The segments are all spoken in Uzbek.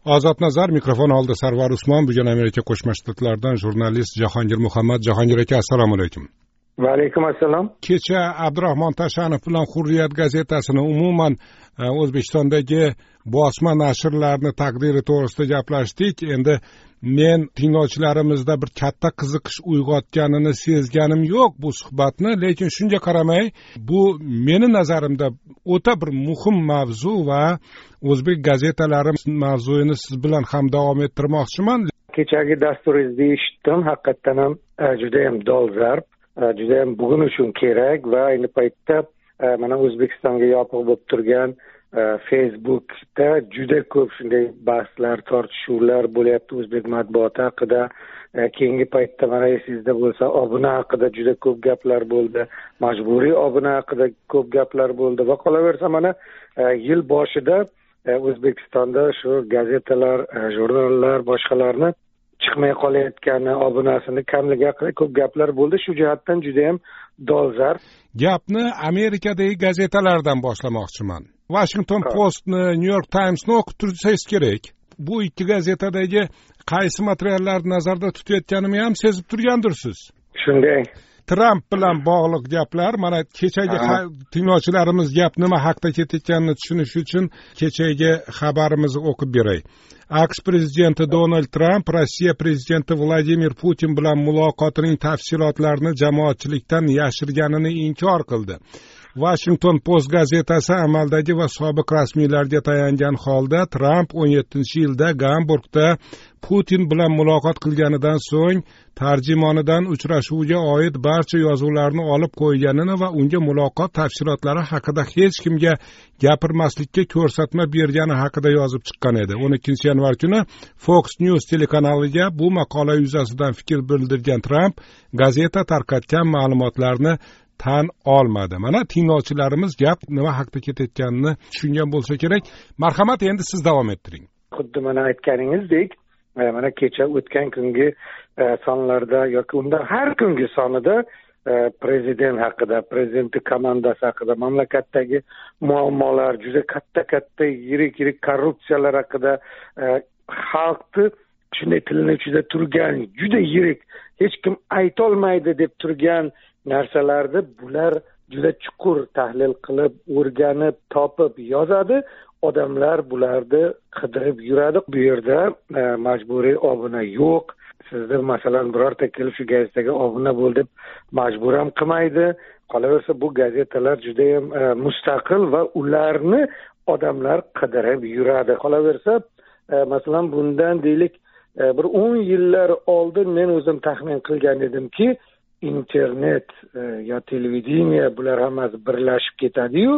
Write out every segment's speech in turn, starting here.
Ozod Nazar mikrofon oldi. Sarvar Usmon, bugun Amerika Qo'shma Shtatlaridan jurnalist Jahongir Muhammad. Jahongir aka, assalomu alaykum. Va alaykum assalom. Kecha Abdurahmon Tashanov bilan Hurriyat gazetasini, umuman O'zbekistondagi bosma nashrlarni taqdiri to'g'risida gaplashdik. Endi men tinglovchilarimizda bir katta qiziqish uyg'otganini sezganim yo'q bu suhbatni, lekin shunga qaramay, bu meni nazarimda o'ta bir muhim mavzu va o'zbek gazetalari mavzuyini siz bilan ham davom ettirmoqchiman. Kechagi dasturingizni eshitdim, haqiqatan ham juda ham dolzarb, juda ham bugun uchun kerak va ayni paytda mana O'zbekistonga yopiq bo'lib turgan Facebookda juda ko'p shunday bahslar, tortishuvlar bo'lyapti o'zbek matbuoti haqida. Keyingi paytda mana esingizda bo'lsa, obuna haqida juda ko'p gaplar bo'ldi, majburiy obuna haqida ko'p gaplar bo'ldi va qolaversa mana yil boshida O'zbekistonda shu gazetalar, jurnallar, boshqalarni chiqmay qolayotgani, obunasini kamligi haqida ko'p gaplar bo'ldi. Shu jihatdan juda ham dolzarb. Gapni Amerikadagi gazetalardan boshlamoqchiman. Washington Postni, New York Timesni o'qib tursangiz kerak. Bu ikki gazetadagi qaysi materiallarni nazarda tutayotganimni ham sezib turgandirsiz. Shunday. Trump bilan bog'liq gaplar, mana kechagi tinglovchilarimiz gap nima haqda ketayotganini tushunish uchun kechagi xabarimizni o'qib beray. AQSh prezidenti Donald Trump Rossiya prezidenti Vladimir Putin bilan muloqotining tafsilotlarini jamoatchilikdan yashirganini inkor qildi. Washington Post gazetasi amaldagi va sobiq rasmiylarga tayangan holda Trump 17-yilda Gamburgda Putin bilan muloqot qilganidan so'ng tarjimonidan uchrashuvga oid barcha yozuvlarni olib qo'yganini va unga muloqot tafsilotlari haqida hech kimga gapirmaslikka ko'rsatma bergani haqida yozib chiqqan edi. 12-yanvar kuni Fox News telekanaliga bu maqola yuzasidan fikr bildirgan Trump gazeta tarqatgan ma'lumotlarni tan olmadi. Mana tinglovchilarimiz gap nima haqda ketayotganini tushungan bo'lsa kerak. Marhamat, endi siz davom ettiring. Xuddi mana aytganingizdek, mana kecha o'tgan kungi sonlarda yoki undan har kungi sonida prezident haqida, prezidentning komandasi haqida, mamlakatdagi muammolar, juda katta yirik korrupsiyalar haqida, xalqni shunday tilini ichida turgan, juda yirik, hech kim aytolmaydi deb turgan narsalarni bular juda chuqur tahlil qilib, o'rganib, topib yozadi. Odamlar bularni qidirib yuradi. Bu yerda majburiy obuna yo'q. Sizni masalan birorta kelib shu gazetaga obuna bo'l deb majbur ham qilmaydi. Qolaversa bu gazetalar juda ham mustaqil va ularni odamlar qidirib yuradi. Qolaversa masalan bundan deylik bir 10 yillar oldin men o'zim taxmin qilgan edimki, internet yo televideniya bular hammasi birlashib ketadi-yu,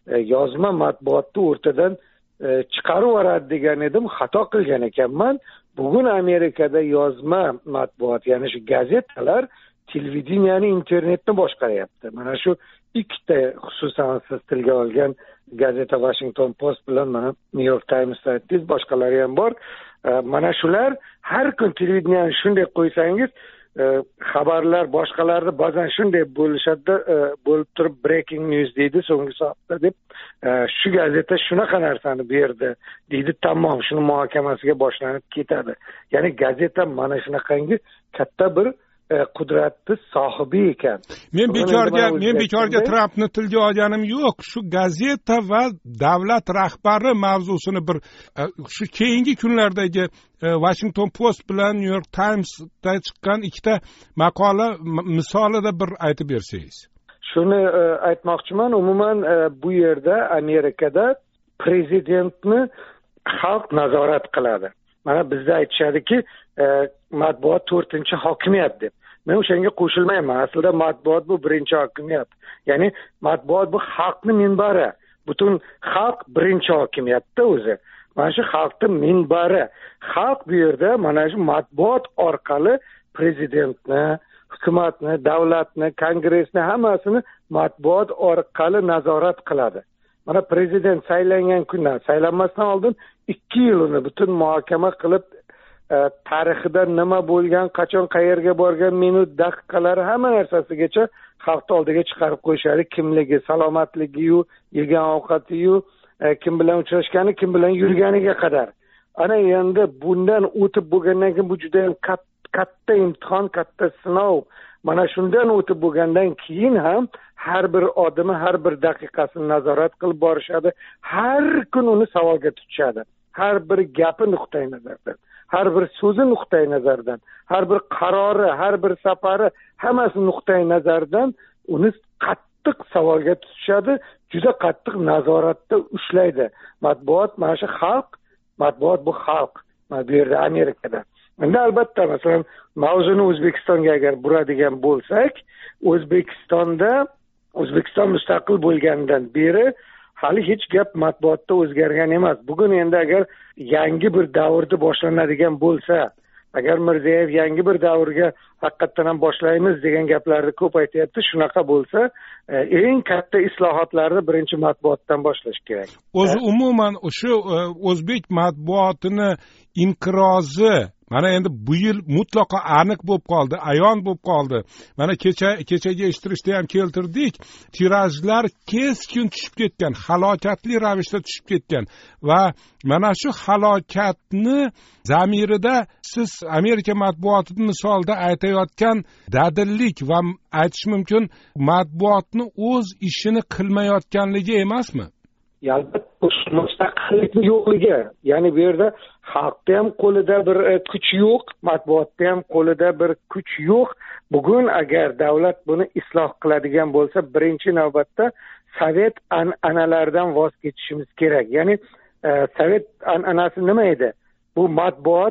yozma matbuotni o'rtadan chiqarib yuboradi degan edim, xato qilgan ekanman. Bugun Amerikada yozma matbuot, ya'ni shu gazetalar televideniyani, internetni boshqaryapti. Mana shu ikkita xususan siz tilga olgan gazeta Washington Post bilan mana New York Times aytdingiz, boshqalari ham bor. Mana shular har kun televideniyani shunday qo'ysangiz, xabarlar boshqalarni ba'zan shunday bo'lishadi, bo'lib turib breaking news deydi so'nggi soatda deb, shu gazeta shunaqa narsani berdi deydi, tamom, shuni muhokamasiga boshlanib ketadi. Ya'ni gazeta mana shunaqangi katta bir qudratni sohibi ekan. Men bekorga Trumpni tilga olganim yo'q. Shu gazeta va davlat rahbari mavzusini bir shu keyingi kunlardagi Washington Post bilan New York Times'da chiqqan ikkita maqola misolida bir aytib bersangiz. Shuni aytmoqchiman. Umuman bu yerda Amerikada prezidentni xalq nazorat qiladi. Mana bizda aytishadiki, matbuot 4-hokimiyat deb. Men o'shanga qo'shilmayman. Aslida matbuot bu 1-hokimiyat. Ya'ni matbuot bu xalqning minbari. Butun xalq 1-hokimiyatda o'zi. Mana shu xalqning minbari. Xalq bu yerda mana shu matbuot orqali prezidentni, hukumatni, davlatni, kongressni hammasini matbuot orqali nazorat qiladi. Mana prezident saylangan kundan, saylanmasdan oldin 2 yil uni butun muhokama qilib, tarixida nima bo'lgan, qachon qayerga borgan, minut, daqiqalari hamma narsasigacha xalq oldiga chiqarib qo'yishadi. Kimligi, salomatligi-yu, yegan ovqati-yu, kim bilan uchrashgani, kim bilan yurganiga qadar. ana endi bundan o'tib bo'lgandan keyin bu juda ham katta imtihon, katta sinov. Mana shundan o'tib bo'lgandan keyin ham har bir odami, har bir daqiqasini nazorat qilib borishadi. Har kun uni savolga tutishadi. Har bir gapi nuqtai nazardan, har bir so'zi nuqtai nazardan, har bir qarori, har bir safari, hammasi nuqtai nazardan uni qattiq savolga tutishadi, juda qattiq nazoratda ushlaydi. Matbuot mana shu xalq, matbuot bu xalq. Mana bu yerda Amerikada. Endi albatta, masalan, mavzuni O'zbekistonga agar buradigan bo'lsak, O'zbekiston mustaqil bo'lgandan beri hali hech gap matbuotda o'zgargan emas. Bugun endi agar yangi bir davrni boshlanadigan bo'lsa, agar Mirziyoyev yangi bir davrga haqiqatan ham boshlaymiz degan gaplarni ko'p aytayapti, shunaqa bo'lsa, eng katta islohotlarni birinchi matbuotdan boshlash kerak. O'zi umuman o'sha o'zbek matbuotini inqirozi mana endi bu yil mutlaqo aniq bo'lib qoldi, ayon bo'lib qoldi. Mana kechaga eshittirishda ham keltirdik, tirajlar keskin tushib ketgan, halokatli ravishda tushib ketgan va mana shu halokatni zamirida siz Amerika matbuotini misolda aytayotgan dadillik va aytish mumkin matbuotni o'z ishini qilmayotganligi emasmi? Albatta, mustaqillik yo'qligi. Ya'ni bu yerda xalqda ham qo'lida bir kuch yo'q, matbuotda ham qo'lida bir kuch yo'q. Bugun agar davlat buni isloh qiladigan bo'lsa, birinchi navbatda sovet an'analaridan voz kechishimiz kerak. Ya'ni sovet an'anasi nima edi? Bu matbuot,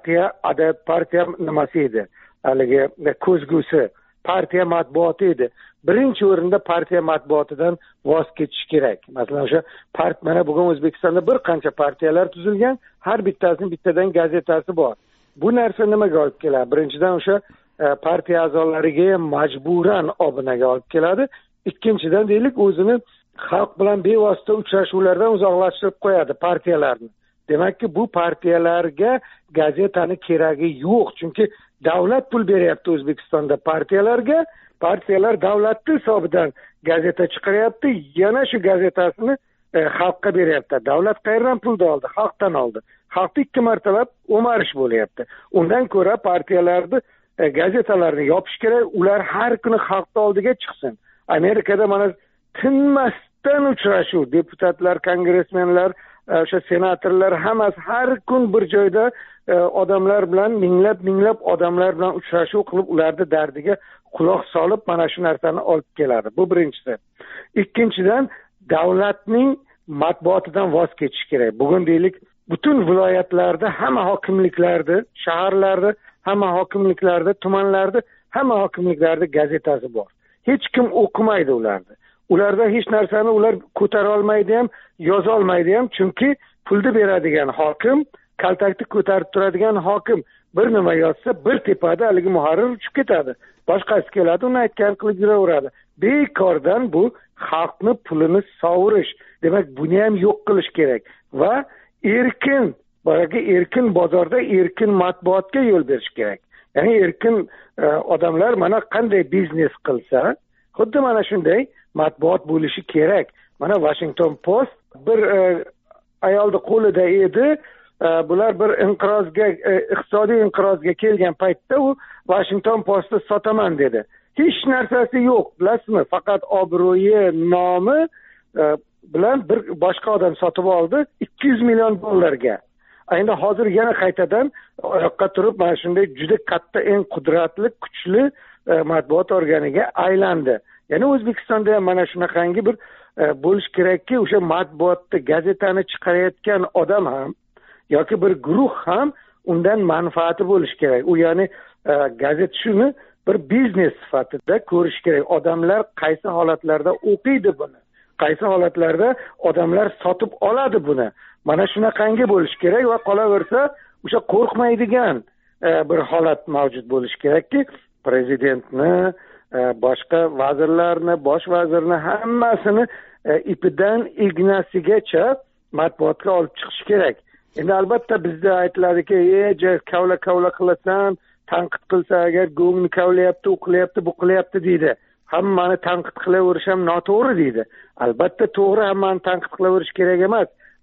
partiya nimasi edi? Haligi ko'zgusi, partiya matbuoti edi. Birinchi o'rinda partiya matbuotidan voz kechish kerak. Masalan, o'sha mana bugun O'zbekistonda bir qancha partiyalar tuzilgan, har bittasining bittadan gazetasi bor. Bu narsa nimaga olib keladi? Birinchidan o'sha partiya a'zolariga majburan obunaga olib keladi. Ikkinchidan deylik, o'zini xalq bilan bevosita uchrashuvlardan uzoqlashtirib qo'yadi partiyalarni. Demakki, bu partiyalarga gazetani keragi yo'q, chunki davlat pul beryapti O'zbekistonda partiyalarga. Partiyalar davlatning hisobidan gazeta chiqaryapti, yana shu gazetasini xalqqa beryapti. Davlat qayerdan pulni oldi? Xalqdan oldi. Xalqni 2 martalab o'marish bo'lyapti. Undan ko'ra partiyalarni gazetalarni yopish kerak, ular har kuni xalqning oldiga chiqsin. Amerikada mana tinmasdan uchrashuv, deputatlar, kongressmenlar, o'sha senatorlar hammasi har kun bir joyda odamlar bilan minglab odamlar bilan uchrashuv qilib, ularni dardiga quloq solib mana shu narsani olib keladi. Bu birinchisi. Ikkinchidan, davlatning matbuotidan voz kechish kerak. Bugun deylik, butun viloyatlarda, hamma hokimliklarda, shaharlarda, hamma hokimliklarda, tumanlarda, hamma hokimliklarda gazetasi bor. Hech kim o'qimaydi ularni. Ularda hech narsani ular ko'tara olmaydi ham, yoza olmaydi ham, chunki pulni beradigan hokim, kaltakni ko'tarib turadigan hokim bir nima yozsa, bir tepada haligi muharrir uchib ketadi. Boshqasi keladi, uni aytgan qilib yuraveradi. Bekordan bu xalqni pulini sovurish. Demak, buni ham yo'q qilish kerak va erkin bozorda erkin matbuotga yo'l berish kerak. Ya'ni erkin odamlar mana qanday biznes qilsa, xuddi mana shunday matbuot bo'lishi kerak. Mana Washington Post bir ayolning qo'lida edi. Bular bir iqtisodiy inqirozga kelgan paytda u Washington Postni sotaman dedi. Hech narsasi yo'q, bilasizmi? Faqat obro'yi, nomi bilan bir boshqa odam sotib oldi $200 million. Endi hozir yana qaytadan oyoqqa turib mana shunday juda katta, eng qudratli, kuchli matbuot organiga aylandi. Ya'ni O'zbekistonda ham mana shunaqangi bir bo'lish kerakki, o'sha matbuotda gazetani chiqarayotgan odam ham yoki bir guruh ham undan manfaati bo'lish kerak. U ya'ni gazet shuni bir biznes sifatida ko'rish kerak. Odamlar qaysi holatlarda o'qiydi buni? Qaysi holatlarda odamlar sotib oladi buni? Mana shunaqangi bo'lish kerak va qolaversa, o'sha qo'rqmaydigan bir holat mavjud bo'lish kerakki, prezidentni, boshqa vazirlarni, bosh vazirni hammasini ipidan ignasigacha matbuotga olib chiqish kerak. Endi albatta bizda aytiladiki, kavla qilasan, tanqid qilsa agar go'ngni kavlayapti, u qilyapti, bu qilyapti deydi. Hammani tanqid qilaverish ham noto'g'ri deydi. Albatta to'g'ri, hammani tanqid qilaverish kerak emas.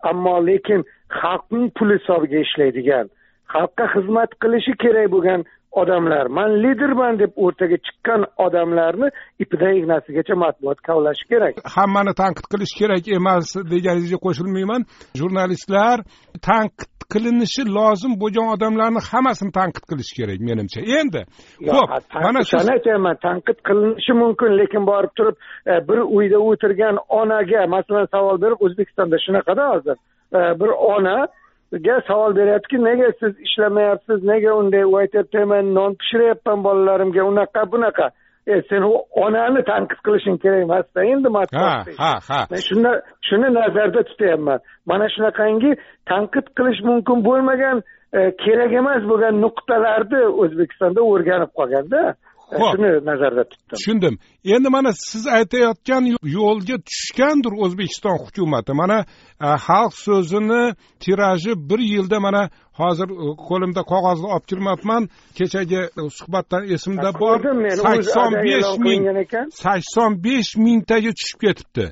ammo lekin xalqning puli hisobiga ishlaydigan, xalqqa xizmat qilishi kerak bo'lgan odamlar, man liderman deb o'rtaga chiqqan odamlarni ipidan ignasigacha matbuot kavlashi kerak. Hammani tanqid qilish kerak emas deganingizga qo'shilmayman. Jurnalistlar tanqid qilinishi lozim bo'lgan odamlarni hammasini tanqid qilish kerak menimcha. Endi xo'p, mana shuni aytaman, tanqid qilinishi mumkin, lekin borib turib bir uyda o'tirgan onaga masalan savol berib, O'zbekistonda shunaqada hozir bir onaga savol beryaptiki, nega siz ishlamayapsiz, nega unday? U aytayapti, men non pishiryapman bolalarimga, unaqa bunaqa. Sen u onani tanqid qilishing kerak emas-da endi matbuotda. Men shuni nazarda tutyapman. Mana shunaqangi tanqid qilish mumkin bo'lmagan, kerak emas bo'lgan nuqtalarni O'zbekistonda o'rganib qolganda, shuni nazarda tutdim. Tushundim. Endi mana siz aytayotgan yo'lga tushgandir O'zbekiston hukumati. Mana xalq so'zini tiraji bir yilda mana hozir qo'limda qog'ozni olib kirmabman. Kechagi suhbatdan esimda bor. 85 mingtaga tushib ketibdi.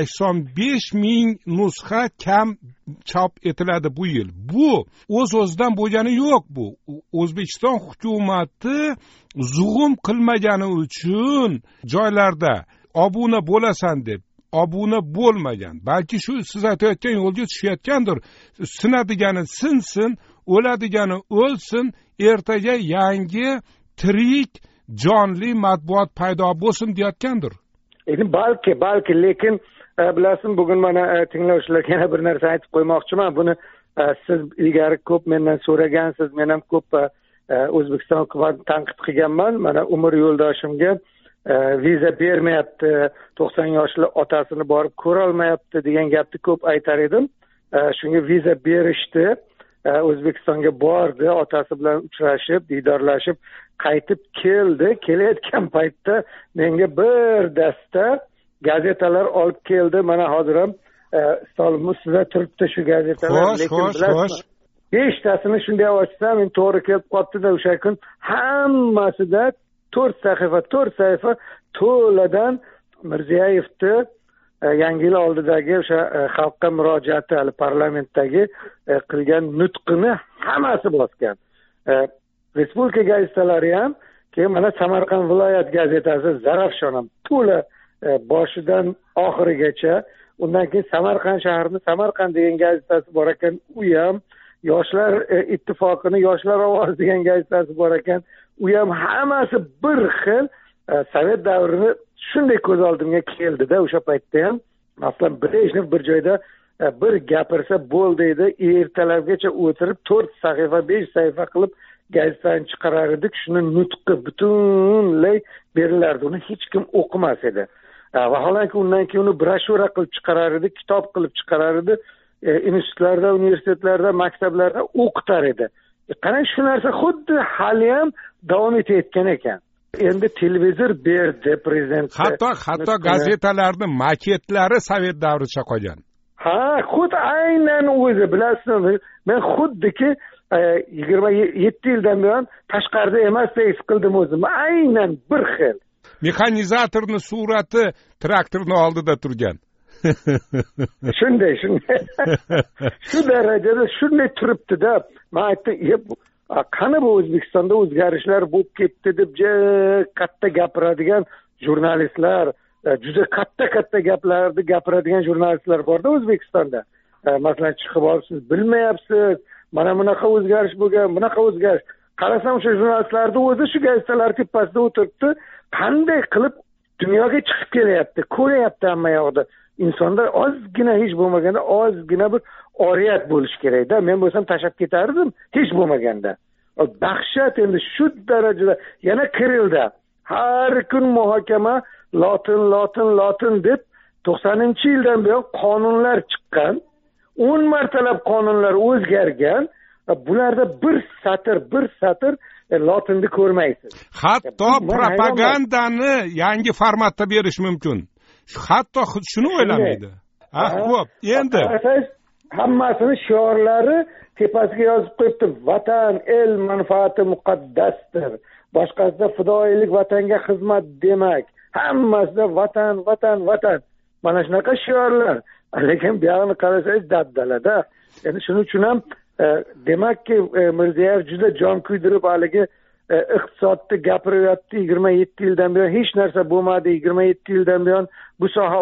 85 ming nusxa kam chop etiladi bu yil. Bu o'z-o'zidan bo'lgani yo'q bu. O'zbekiston hukumati zug'um qilmagani uchun joylarda obuna bo'lasan deb obuna bo'lmagan. Balki shu siz aytayotgan yo'lga tushayotgandir. Sinadigani sinsin, o'ladigani o'lsin, ertaga yangi tirik jonli matbuot paydo bo'lsin deyotgandir. Endi balki lekin bilasizmi, bugun mana tinglovchilarga yana bir narsa aytib qo'ymoqchiman. Buni siz ilgari ko'p mendan so'ragansiz, men ham ko'p O'zbekiston hukumatini tanqid qilganman. Mana Umr yo'ldoshimga viza bermayapti, 90 yoshli otasini borib ko'ra olmayapti degan gapni ko'p aytar edim. Shunga viza berishdi. O'zbekistonga bordi, otasi bilan uchrashib, diydorlashib, qaytib keldi. Kelayotgan paytda menga bir dasta gazetalar olib keldi. Mana hozir ham stolim ustida turibdi shu gazetalar. Lekin bilasizmi, 5 tasini shunday ochsam, men to'g'ri kelib qolibdi-da, o'sha kun hammasida 4 sahifa to'ladan Mirziyoyevni Yangi yil oldidagi o'sha xalqqa murojaati, hali parlamentdagi qilgan nutqini hammasi bosgan. Respublika gazetalari ham, keyin mana Samarqand viloyat gazetasi Zarafshon ham to'la boshidan oxirigacha, undan keyin Samarqand shahrining Samarqand degan gazetasi bor ekan, u ham Yoshlar ittifoqini Yoshlar ovozi degan gazetasi bor ekan, u ham hammasi bir xil Sovet davrini shunday ko'z oldimga keldi-da. O'sha paytda ham masalan Brejnev bir joyda bir gapirsa bo'ldi edi, ertalabgacha o'tirib 4 sahifa 5 sahifa qilib gazetani chiqarar edik. Shuni nutqi butunlay berilardi, uni hech kim o'qimas edi. Vaholanki undan keyin uni broshura qilib chiqarar edi, kitob qilib chiqarar edi, institutlarda, universitetlarda, maktablarda o'qitar edi. Qarang, shu narsa xuddi hali ham davom etayotgan ekan. Endi televizor berdi prezident. Hatto gazetalarning maketlari Sovet davricha qolgan. Xuddi aynan o'zi, bilasizmi, men xuddiki 27 yildan buyon tashqarida emasdek his qildim o'zimni. Aynan bir xil. Mexanizatorning surati traktorning oldida turgan. Shunday. Shu darajada shunday turibdi-da. Men aytdim, qani bu O'zbekistonda o'zgarishlar bo'lib ketdi deb katta gapiradigan jurnalistlar, juda katta gaplarni gapiradigan jurnalistlar borda O'zbekistonda. Masalan, chiqib olib siz bilmayapsiz, mana bunaqa o'zgarish bo'lgan, bunaqa o'zgarish. Qarasam o'sha jurnalistlarning o'zi shu gazetalar tepasida o'tiribdi, qanday qilib dunyoga chiqib kelyapti, ko'ryapti hamma yoqda. Insonda ozgina, hech bo'lmaganda ozgina bir oriyat bo'lish kerak-da. Men bo'lsam tashab ketardim, hech bo'lmaganda. Dahshat, endi shu darajada yana Kirillda har kun muhokama lotin deb 90-yildan buyon qonunlar chiqqan, 10 martalab qonunlar o'zgargan. Bularda bir satr lotinni ko'rmaysiz. Hatto propagandani yangi formatda berish mumkin. Hatto shuni o'ylamaydi. Xo'p, endi hammasini shiorlari tepasiga yozib qo'yibdi. Vatan, el manfaati muqaddasdir. Boshqasida fidoyilik, vatanga xizmat demak. Hammasida vatan. Mana shunaqa shiorlar. lekin buyog'ini qarasangiz dabdalada. Ya'ni shuning uchun ham demakki Mirziyoyev juda jon kuydirib haligi iqtisodni gapiryapti. 27 yildan buyon hech narsa bo'lmadi, 27 yildan buyon bu soha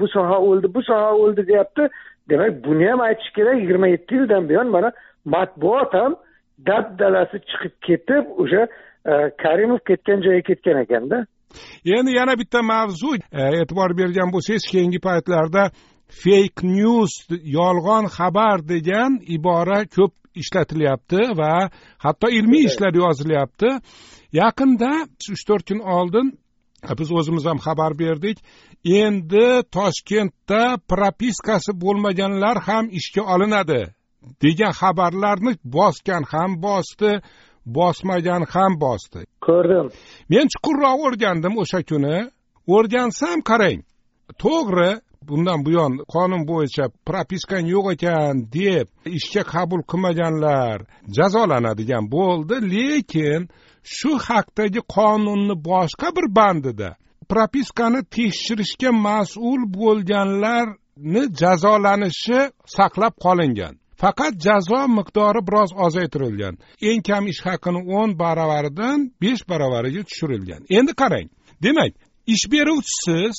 o'ldi deyapti. Demak, buni ham aytish kerak. 27 yildan buyon mana matbuot ham dabdalasi chiqib ketib, o'sha Karimov ketgan joyga ketgan ekanda. Endi yana bitta mavzu e'tibor bergan bo'lsangiz, keyingi paytlarda fake news, yolg'on xabar degan ibora ko'p ishlatilyapti va hatto ilmiy ishlar yozilyapti. Yaqinda 3-4 kun oldin biz o'zimiz ham xabar berdik. Endi Toshkentda propiskasi bo'lmaganlar ham ishga olinadi degan xabarlarni bosgan ham bosdi, bosmagan ham bosdi. Ko'rdim. Men chuqurroq o'rgandim o'sha kuni. O'rgansam, qarang, to'g'ri, bundan buyon qonun bo'yicha propiskan yo'q ekan deb ishga qabul qilmaganlar jazolanadigan bo'ldi, lekin shu haqdagi qonunni boshqa bir bandida propiskani tekshirishga mas'ul bo'lganlarni jazolanishi saqlab qolingan. Faqat jazo miqdori biroz ozaytirilgan. Eng kam ish haqini 10 baravaridan 5 baravariga tushirilgan. Endi qarang, demak, ish beruvchisiz,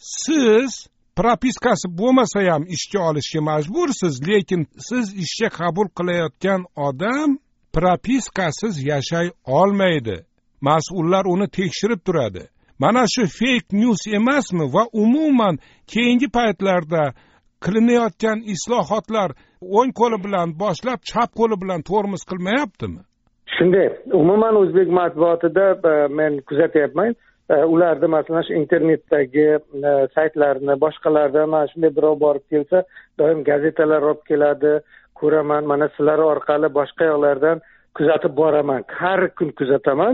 siz propiskasi bo'lmasa ham ishga olishga majbursiz, lekin siz ishga qabul qilayotgan odam propiskasiz yashay olmaydi. Mas'ullar uni tekshirib turadi. Mana shu fake news emasmi va umuman keyingi paytlarda qilinayotgan islohotlar o'ng qo'li bilan boshlab chap qo'li bilan tormoz qilmayaptimi? Shunday, umuman o'zbek matbuotida men kuzatyapman. Ularda masalan shu internetdagi saytlarni, boshqalarda mana shunday birov borib kelsa, doim gazetalar olib keladi, ko'raman, mana sizlar orqali boshqa yoqlardan kuzatib boraman. Har kun kuzataman.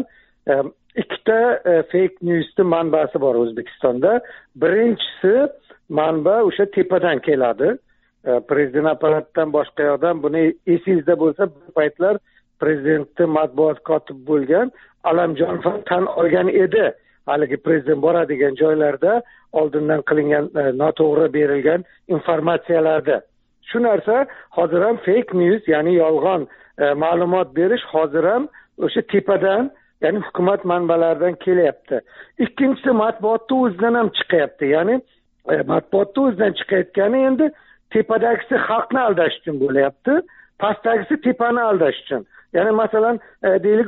Ikkita fake newsning manbasi bor O'zbekistonda. Birinchisi manba o'sha tepadan keladi. Prezident apparatidan boshqa yoqdan, buni esingizda bo'lsa, bir paytlar prezidentning matbuot kotibi bo'lgan Alamjonov tan olgan edi. Haligi prezident boradigan joylarda oldindan qilingan noto'g'ri berilgan informatsiyalarda. Shu narsa hozir ham fake news, ya'ni yolg'on ma'lumot berish hozir ham o'sha tepadan, ya'ni hukumat manbalaridan kelyapti. Ikkinchisi matbuotning o'zidan ham chiqyapti. Ya'ni matbuotning o'zidan chiqayotgani endi tepadagisi xalqni aldash uchun bo'lyapti, pastdagisi tepani aldash uchun. Ya'ni masalan, deylik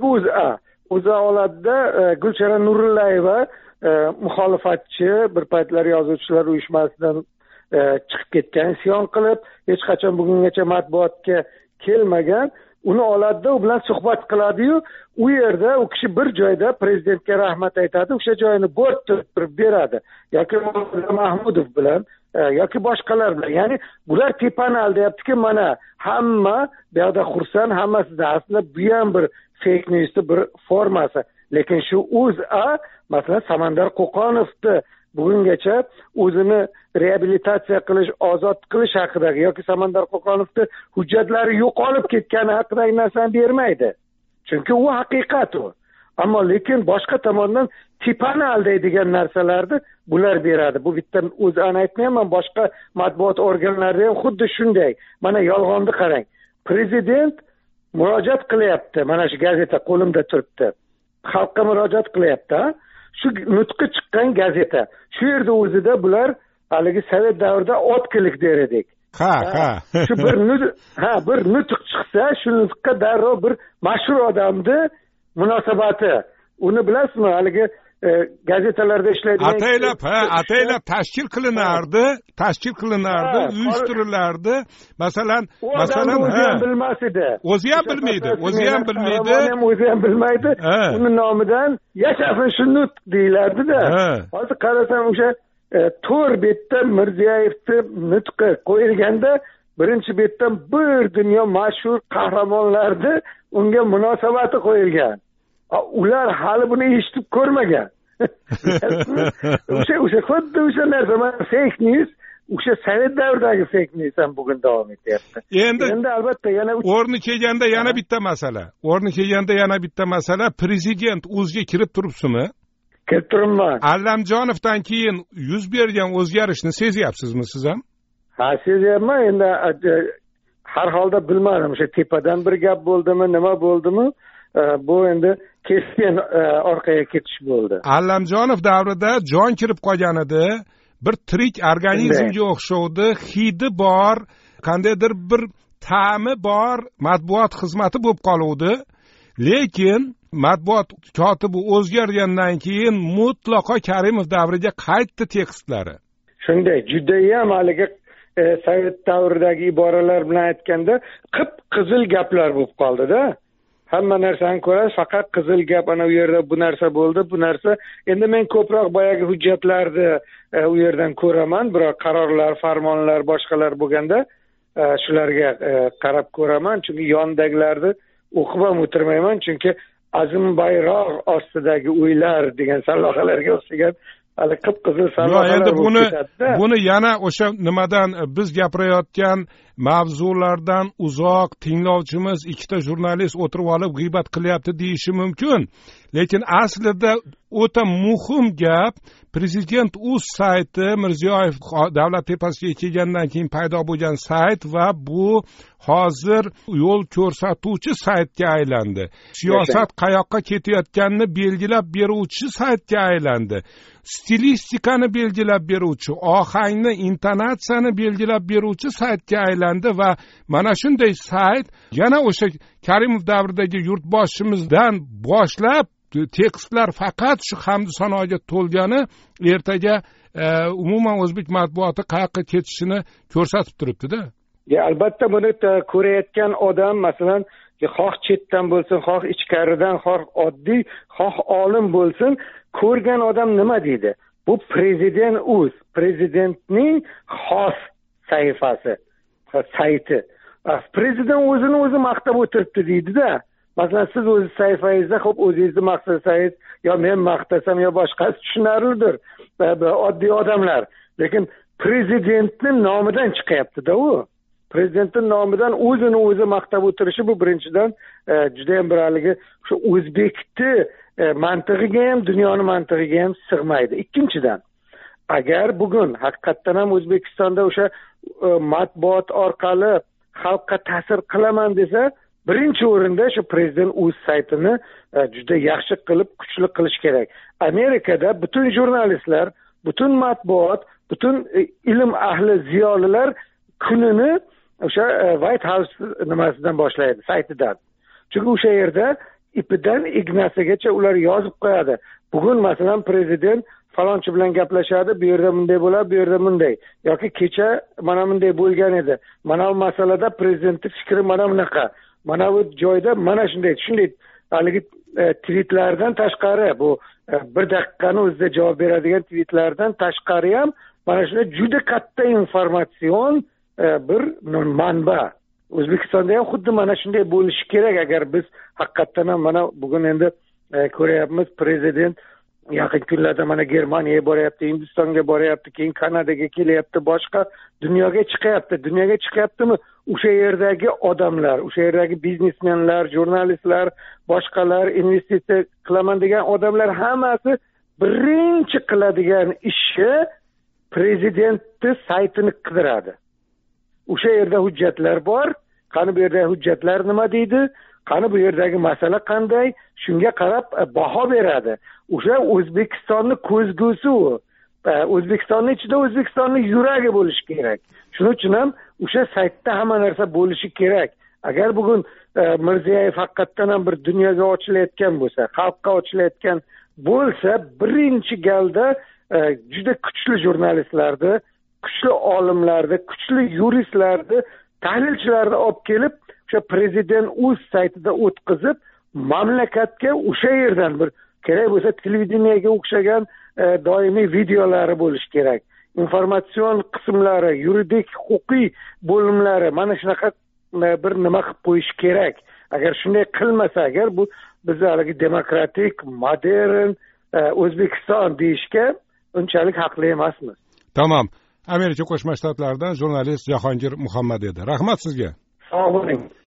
o'za holatda Gulchehra Nurullayeva muxolifatchi, bir paytlar yozuvchilar uyushmasidan chiqib ketgan, isyon qilib, hech qachon bugungacha matbuotga kelmagan, uni oladi, u bilan suhbat qiladi-yu, u yerda u kishi bir joyda prezidentga rahmat aytadi, o'sha joyini bo'rttirib beradi. Yoki Mahmudov bilan yoki boshqalar bilan. Ya'ni bular tepani aldayaptiki, mana hamma bu yerda xursand, hammasida aslida bu ham bir fake news'ning bir formasi. Lekin shu O'zA, masalan, Samandar Qo'qonovni bugungacha o'zini reabilitatsiya qilish, ozod qilish haqidagi yoki Samandar Qo'qonovni hujjatlari yo'qolib ketgani haqidagi narsani bermaydi. Chunki u haqiqat u. Ammo lekin boshqa tomondan tepani aldaydigan narsalarni bular beradi. Bu bitta O'zAni aytmayman, boshqa matbuot organlarida ham xuddi shunday. Mana yolg'onni qarang. Prezident murojaat qilyapti. Mana shu gazeta qo'limda turibdi. Xalqqa murojaat qilyapti. Shu nutqi chiqqan gazeta. Shu yerda o'zida bular haligi Sovet davrida otkilik der edik. Shu bir nutq chiqsa, shu nutqqa darrov bir mashhur odamni munosabati. Uni bilasizmi, haligi gazetalarda ishlaydigan ataylab tashkil qilinardi, uyushtirilardi. Masalan, o'zi ham bilmas edi. O'zi ham bilmaydi. O'zi ham bilmaydi. Uni nomidan yashasin shu nutq deyilardi-da. Hozir qarasam o'sha 4 betda Mirziyoyevning nutqi qo'yilganda, birinchi betdan bir dunyo mashhur qahramonlarni unga munosabati qo'yilgan. Ular hali buni eshitib ko'rmagan. O'sha xuddi o'sha narsa, fake news, o'sha Sovet davridagi fake news ham bugun davom etyapti. Endi albatta o'rni kelganda yana bitta masala, prezident o'ziga kirib turibsizmi? Kirib turibman. Allamjonovdan keyin yuz bergan o'zgarishni sezyapsizmi siz ham? ha sezyapman endi har holda bilmadim o'sha tepadan bir gap bo'ldimi nima bo'ldimi bu endi keskin orqaga ketish bo'ldi. Allamjonov davrida jon kirib qolgan edi, bir tirik organizmga o'xshovdi, hidi bor, qandaydir bir ta'mi bor matbuot xizmati bo'lib qoluvdi. Lekin matbuot kotibi o'zgargandan keyin mutlaqo Karimov davriga qaytdi tekstlari. Shunday, judayam haligi sovet davridagi iboralar bilan aytganda qip-qizil gaplar bo'lib qoldi-da. Hamma narsani ko'rasiz, faqat qizil gap, ana u yerda bu narsa bo'ldi, bu narsa. Endi men ko'proq boyagi hujjatlarni u yerdan ko'raman, biroq qarorlar, farmonlar, boshqalar bo'lganda shularga qarab ko'raman, chunki yondagilarni o'qib ham o'tirmayman, chunki azim bayroq ostidagi o'ylar degan salloqalarga o'xshagan hali qip-qizil salloqalar. Endi buni yana o'sha nimadan biz gapirayotgan mavzulardan uzoq tinglovchimiz ikkita jurnalist o'tirib olib g'iybat qilyapti deyishi mumkin. Lekin aslida o'ta muhim gap Prezident uz sayti Mirziyoyev davlat tepasiga kelgandan keyin paydo bo'lgan sayt va bu hozir yo'l ko'rsatuvchi saytga aylandi. Siyosat qayoqqa ketayotganini belgilab beruvchi saytga aylandi. Stilistikani belgilab beruvchi, ohangni, intonatsiyani belgilab beruvchi saytga aylandi va mana shunday sayt yana o'sha Karimov davridagi yurtboshimizdan boshlab tekstlar faqat shu hamdu sanoga to'lgani ertaga umuman o'zbek matbuoti qayoqqa ketishini ko'rsatib turibdi-da. Albatta buni ko'rayotgan odam, masalan, xoh chetdan bo'lsin, xoh ichkaridan, xoh oddiy, xoh olim bo'lsin, ko'rgan odam nima deydi? Bu prezidentning xos sahifasi, sayti. Prezident o'zini o'zi maqtab o'tiribdi deydi-da. Masalan, siz o'z sahifangizda xo'p o'zingizni maqtasangiz, yo men maqtasam yo boshqasi tushunarlidir. Oddiy odamlar. Lekin prezidentning nomidan chiqyapti-da u. Prezidentning nomidan o'zini o'zi maqtab o'tirishi bu birinchidan juda ham bir haligi shu o'zbekni mantig'iga ham, dunyoning mantig'iga ham sig'maydi. Ikkinchidan, agar bugun haqiqatdan ham O'zbekistonda o'sha matbuot orqali xalqqa ta'sir qilaman desa, birinchi o'rinda shu prezident o'z saytini juda yaxshi qilib, kuchli qilish kerak. Amerikada butun jurnalistlar, butun matbuot, butun ilm ahli ziyolilar kunini o'sha White House nimasidan boshlaydi, saytidan. Chunki o'sha yerda ipidan ignasigacha ular yozib qo'yadi. Bugun masalan prezident falonchi bilan gaplashadi, bu yerda bunday bo'ladi, bu yerda bunday. Yoki kecha mana bunday bo'lgan edi. Mana bu masalada prezidentning fikri mana bunaqa. Mana bu joyda mana shunday haligi tweetlardan tashqari, bu bir daqiqani o'zida javob beradigan tweetlardan tashqari ham mana shunday juda katta informatsion bir manba. O'zbekistonda ham xuddi mana shunday bo'lishi kerak, agar biz haqiqatdan ham mana bugun endi ko'ryapmiz, prezident yaqin kunlarda mana Germaniyaga boryapti, Hindistonga boryapti, keyin Kanadaga kelyapti, boshqa dunyoga chiqyapti. Dunyoga chiqyaptimi? O'sha yerdagi odamlar, o'sha yerdagi biznesmenlar, jurnalistlar, boshqalar, investitsiya qilaman degan odamlar hammasi birinchi qiladigan ishi prezidentni saytini qidiradi. O'sha yerda hujjatlar bor, qani bu yerda hujjatlar nima deydi, qani bu yerdagi masala qanday, shunga qarab baho beradi. O'sha O'zbekistonni ko'zgusi u. O'zbekistonning ichida O'zbekistonning yuragi bo'lishi kerak. Shuning uchun ham o'sha saytda hamma narsa bo'lishi kerak. Agar bugun Mirziyoyev haqiqatdan ham bir dunyoga ochilayotgan bo'lsa, xalqqa ochilayotgan bo'lsa, birinchi galda juda kuchli jurnalistlarni, kuchli olimlarni, kuchli yuristlarni, tahlilchilarni olib kelib, o'sha prezident o'z saytida o'tkazib, mamlakatga o'sha yerdan bir kerak bo'lsa televideniyaga o'xshagan doimiy videolari bo'lishi kerak. Informatsion qismlari, yuridik, huquqiy bo'limlari mana shunaqa bir nima qilib qo'yish kerak. Agar shunday qilmasa, agar bu biz haligi demokratik, modern O'zbekiston deyishga unchalik haqli emasmiz. Tamam. Amerika Qo'shma Shtatlaridan jurnalist Jahongir Muhammad edi. Rahmat sizga. Sog' bo'ling.